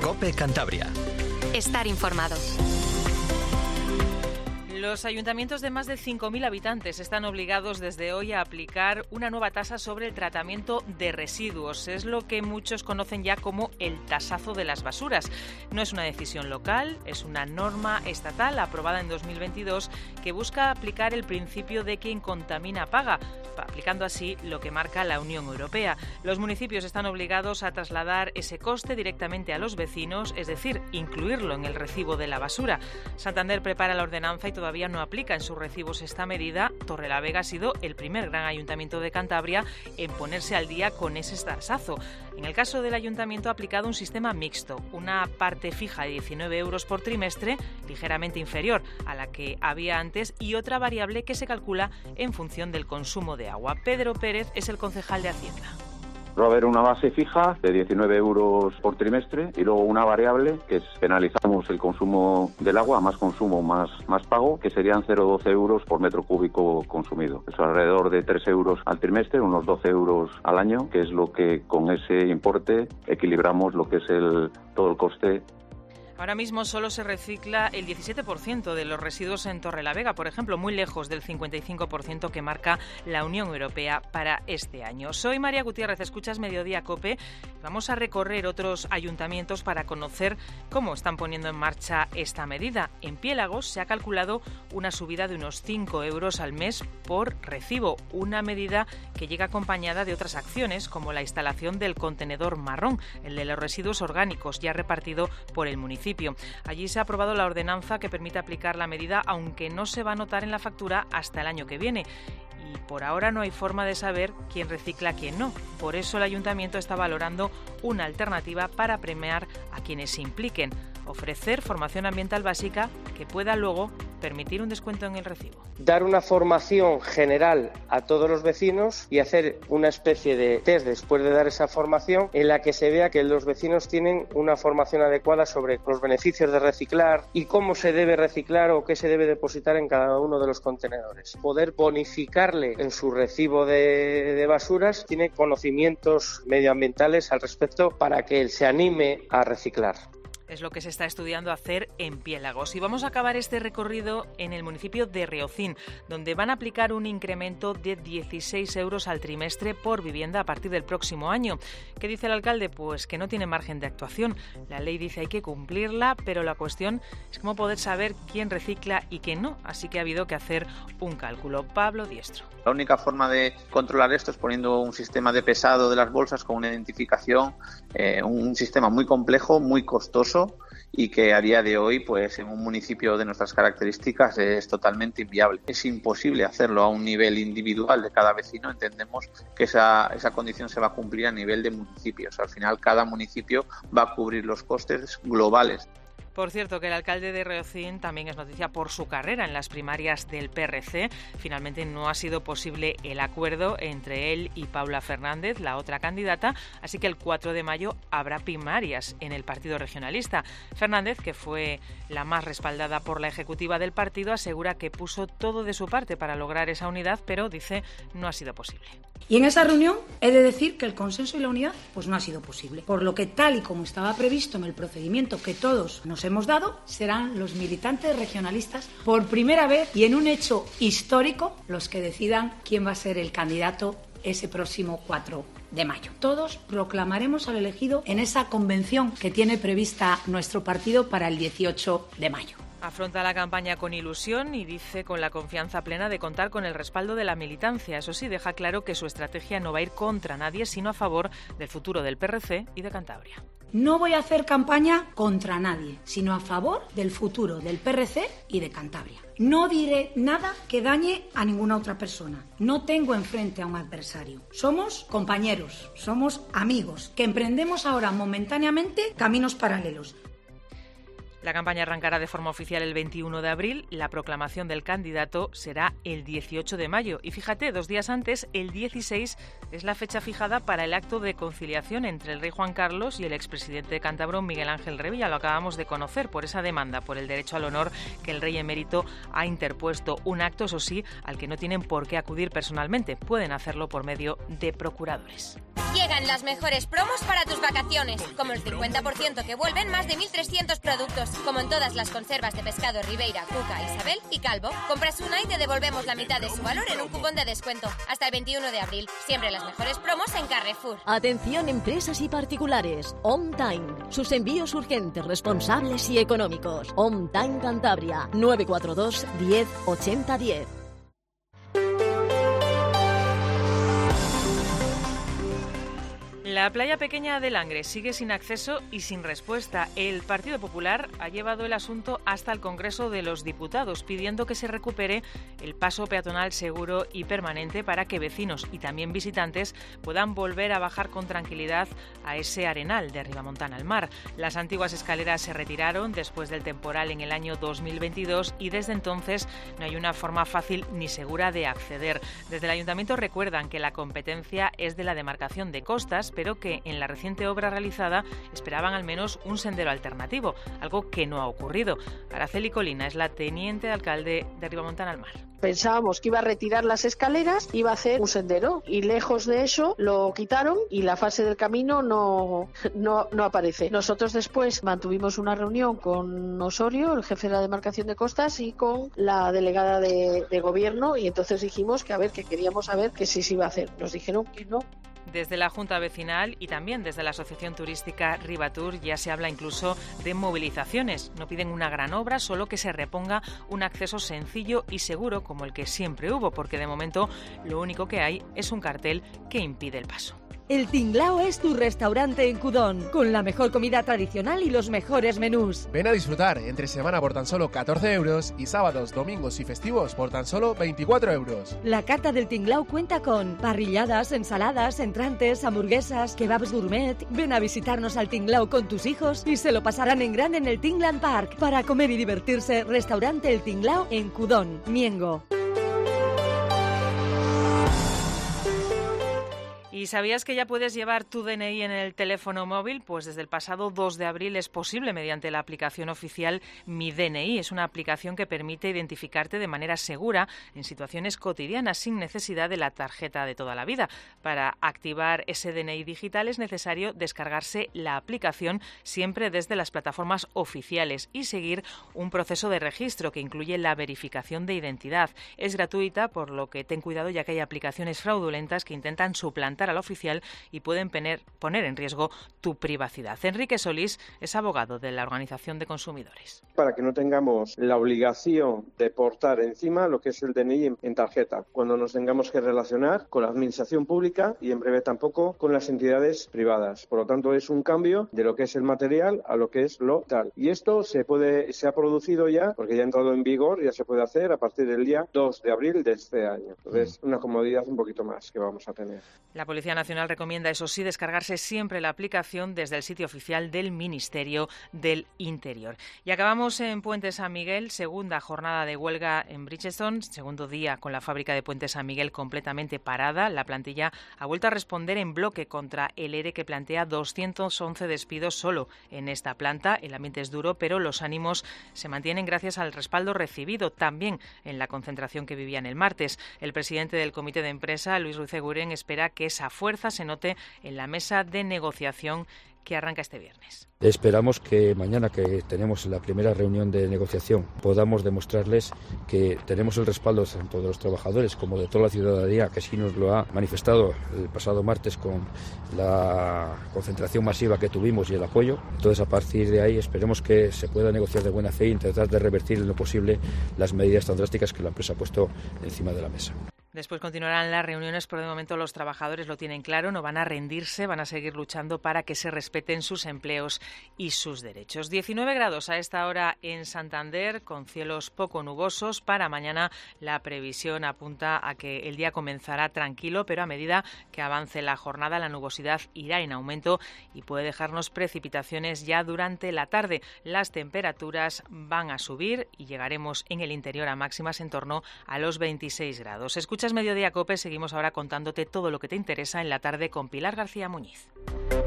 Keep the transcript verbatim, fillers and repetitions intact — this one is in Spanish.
COPE Cantabria. Estar informado. Los ayuntamientos de más de cinco mil habitantes están obligados desde hoy a aplicar una nueva tasa sobre el tratamiento de residuos. Es lo que muchos conocen ya como el tasazo de las basuras. No es una decisión local, es una norma estatal aprobada en dos mil veintidós que busca aplicar el principio de quien contamina paga, aplicando así lo que marca la Unión Europea. Los municipios están obligados a trasladar ese coste directamente a los vecinos, es decir, incluirlo en el recibo de la basura. Santander prepara la ordenanza y todavía no aplica en sus recibos esta medida. Torrelavega ha sido el primer gran ayuntamiento de Cantabria en ponerse al día con ese tasazo. En el caso del ayuntamiento ha aplicado un sistema mixto, una parte fija de diecinueve euros por trimestre, ligeramente inferior a la que había antes, y otra variable que se calcula en función del consumo de agua. Pedro Pérez es el concejal de Hacienda. Va a haber una base fija de diecinueve euros por trimestre y luego una variable que es penalizamos el consumo del agua, más consumo, más, más pago, que serían cero coma doce euros por metro cúbico consumido. Eso alrededor de tres euros al trimestre, unos doce euros al año, que es lo que con ese importe equilibramos lo que es el todo el coste. Ahora mismo solo se recicla el diecisiete por ciento de los residuos en Torrelavega, por ejemplo, muy lejos del cincuenta y cinco por ciento que marca la Unión Europea para este año. Soy María Gutiérrez, escuchas Mediodía COPE. Vamos a recorrer otros ayuntamientos para conocer cómo están poniendo en marcha esta medida. En Piélagos se ha calculado una subida de unos cinco euros al mes por recibo, una medida que llega acompañada de otras acciones como la instalación del contenedor marrón, el de los residuos orgánicos, ya repartido por el municipio. Allí se ha aprobado la ordenanza que permite aplicar la medida, aunque no se va a notar en la factura hasta el año que viene. Y por ahora no hay forma de saber quién recicla, quién no. Por eso el ayuntamiento está valorando una alternativa para premiar a quienes se impliquen, ofrecer formación ambiental básica que pueda luego permitir un descuento en el recibo. Dar una formación general a todos los vecinos y hacer una especie de test después de dar esa formación en la que se vea que los vecinos tienen una formación adecuada sobre los beneficios de reciclar y cómo se debe reciclar o qué se debe depositar en cada uno de los contenedores. Poder bonificarle en su recibo de, de basuras, tiene conocimientos medioambientales al respecto para que él se anime a reciclar. Es lo que se está estudiando hacer en Piélagos. Y vamos a acabar este recorrido en el municipio de Riocín, donde van a aplicar un incremento de dieciséis euros al trimestre por vivienda a partir del próximo año. ¿Qué dice el alcalde? Pues que no tiene margen de actuación. La ley dice hay que cumplirla, pero la cuestión es cómo poder saber quién recicla y quién no. Así que ha habido que hacer un cálculo. Pablo Diestro. La única forma de controlar esto es poniendo un sistema de pesado de las bolsas con una identificación, eh, un sistema muy complejo, muy costoso, y que a día de hoy, pues en un municipio de nuestras características es totalmente inviable. Es imposible hacerlo a un nivel individual de cada vecino. Entendemos que esa, esa condición se va a cumplir a nivel de municipios. Al final, cada municipio va a cubrir los costes globales. Por cierto, que el alcalde de Riocín también es noticia por su carrera en las primarias del P R C. Finalmente no ha sido posible el acuerdo entre él y Paula Fernández, la otra candidata, así que el cuatro de mayo habrá primarias en el partido regionalista. Fernández, que fue la más respaldada por la ejecutiva del partido, asegura que puso todo de su parte para lograr esa unidad, pero dice no ha sido posible. Y en esa reunión he de decir que el consenso y la unidad pues no ha sido posible, por lo que tal y como estaba previsto en el procedimiento que todos nos hemos dado, serán los militantes regionalistas por primera vez y en un hecho histórico los que decidan quién va a ser el candidato ese próximo cuatro de mayo. Todos proclamaremos al elegido en esa convención que tiene prevista nuestro partido para el dieciocho de mayo. Afronta la campaña con ilusión y dice con la confianza plena de contar con el respaldo de la militancia. Eso sí, deja claro que su estrategia no va a ir contra nadie, sino a favor del futuro del P R C y de Cantabria. No voy a hacer campaña contra nadie, sino a favor del futuro del P R C y de Cantabria. No diré nada que dañe a ninguna otra persona. No tengo enfrente a un adversario. Somos compañeros, somos amigos, que emprendemos ahora momentáneamente caminos paralelos. La campaña arrancará de forma oficial el veintiuno de abril, la proclamación del candidato será el dieciocho de mayo y fíjate, dos días antes, el dieciséis, es la fecha fijada para el acto de conciliación entre el rey Juan Carlos y el expresidente cántabro Miguel Ángel Revilla. Lo acabamos de conocer por esa demanda por el derecho al honor que el rey emérito ha interpuesto. Un acto, eso sí, al que no tienen por qué acudir personalmente, pueden hacerlo por medio de procuradores. Llegan las mejores promos para tus vacaciones, como el cincuenta por ciento que vuelven más de mil trescientos productos, como en todas las conservas de pescado Ribeira, Cuca, Isabel y Calvo. Compras una y te devolvemos la mitad de su valor en un cupón de descuento. Hasta el veintiuno de abril. Siempre las mejores promos en Carrefour. Atención empresas y particulares. On Time. Sus envíos urgentes, responsables y económicos. On Time Cantabria. nueve cuatro dos, diez, ochenta, diez. La playa pequeña de Langre sigue sin acceso y sin respuesta. El Partido Popular ha llevado el asunto hasta el Congreso de los Diputados, pidiendo que se recupere el paso peatonal seguro y permanente para que vecinos y también visitantes puedan volver a bajar con tranquilidad a ese arenal de Ribamontana al mar. Las antiguas escaleras se retiraron después del temporal en el año dos mil veintidós y desde entonces no hay una forma fácil ni segura de acceder. Desde el Ayuntamiento recuerdan que la competencia es de la demarcación de costas, pero que en la reciente obra realizada esperaban al menos un sendero alternativo, algo que no ha ocurrido. Araceli Colina es la teniente de alcalde de Ribamontana al mar. Pensábamos que iba a retirar las escaleras, iba a hacer un sendero y lejos de eso lo quitaron y la fase del camino no, no, no aparece. Nosotros después mantuvimos una reunión con Osorio, el jefe de la demarcación de costas, y con la delegada de, de gobierno, y entonces dijimos que a ver, que queríamos saber que sí se iba a hacer. Nos dijeron que no. Desde la Junta Vecinal y también desde la Asociación Turística Ribatur ya se habla incluso de movilizaciones. No piden una gran obra, solo que se reponga un acceso sencillo y seguro como el que siempre hubo, porque de momento lo único que hay es un cartel que impide el paso. El Tinglao es tu restaurante en Cudón, con la mejor comida tradicional y los mejores menús. Ven a disfrutar entre semana por tan solo catorce euros y sábados, domingos y festivos por tan solo veinticuatro euros. La carta del Tinglao cuenta con parrilladas, ensaladas, entrantes, hamburguesas, kebabs gourmet. Ven a visitarnos al Tinglao con tus hijos y se lo pasarán en grande en el Tingland Park. Para comer y divertirse, restaurante El Tinglao en Cudón, Miengo. ¿Y sabías que ya puedes llevar tu D N I en el teléfono móvil? Pues desde el pasado dos de abril es posible mediante la aplicación oficial Mi D N I. Es una aplicación que permite identificarte de manera segura en situaciones cotidianas sin necesidad de la tarjeta de toda la vida. Para activar ese D N I digital es necesario descargarse la aplicación siempre desde las plataformas oficiales y seguir un proceso de registro que incluye la verificación de identidad. Es gratuita, por lo que ten cuidado ya que hay aplicaciones fraudulentas que intentan suplantar al oficial y pueden poner, poner en riesgo tu privacidad. Enrique Solís es abogado de la Organización de Consumidores. Para que no tengamos la obligación de portar encima lo que es el D N I en, en tarjeta, cuando nos tengamos que relacionar con la administración pública y en breve tampoco con las entidades privadas. Por lo tanto, es un cambio de lo que es el material a lo que es lo tal. Y esto se puede, se ha producido ya, porque ya ha entrado en vigor, ya se puede hacer a partir del día dos de abril de este año. Entonces, una comodidad un poquito más que vamos a tener. La Policía Nacional recomienda, eso sí, descargarse siempre la aplicación desde el sitio oficial del Ministerio del Interior. Y acabamos en Puente San Miguel, segunda jornada de huelga en Bridgestone, segundo día con la fábrica de Puente San Miguel completamente parada. La plantilla ha vuelto a responder en bloque contra el ERE que plantea doscientos once despidos solo en esta planta. El ambiente es duro, pero los ánimos se mantienen gracias al respaldo recibido también en la concentración que vivían el martes. El presidente del comité de empresa, Luis Ruiz Eguren, espera que esa fuerza se note en la mesa de negociación que arranca este viernes. Esperamos que mañana, que tenemos la primera reunión de negociación, podamos demostrarles que tenemos el respaldo tanto de los trabajadores como de toda la ciudadanía, que sí nos lo ha manifestado el pasado martes con la concentración masiva que tuvimos y el apoyo. Entonces, a partir de ahí, esperemos que se pueda negociar de buena fe e intentar de revertir en lo posible las medidas tan drásticas que la empresa ha puesto encima de la mesa. Después continuarán las reuniones, pero de momento los trabajadores lo tienen claro, no van a rendirse, van a seguir luchando para que se respeten sus empleos y sus derechos. diecinueve grados a esta hora en Santander, con cielos poco nubosos. Para mañana la previsión apunta a que el día comenzará tranquilo, pero a medida que avance la jornada la nubosidad irá en aumento y puede dejarnos precipitaciones ya durante la tarde. Las temperaturas van a subir y llegaremos en el interior a máximas en torno a los veintiséis grados. Escuchas Mediodía Cope, seguimos ahora contándote todo lo que te interesa en la tarde con Pilar García Muñiz.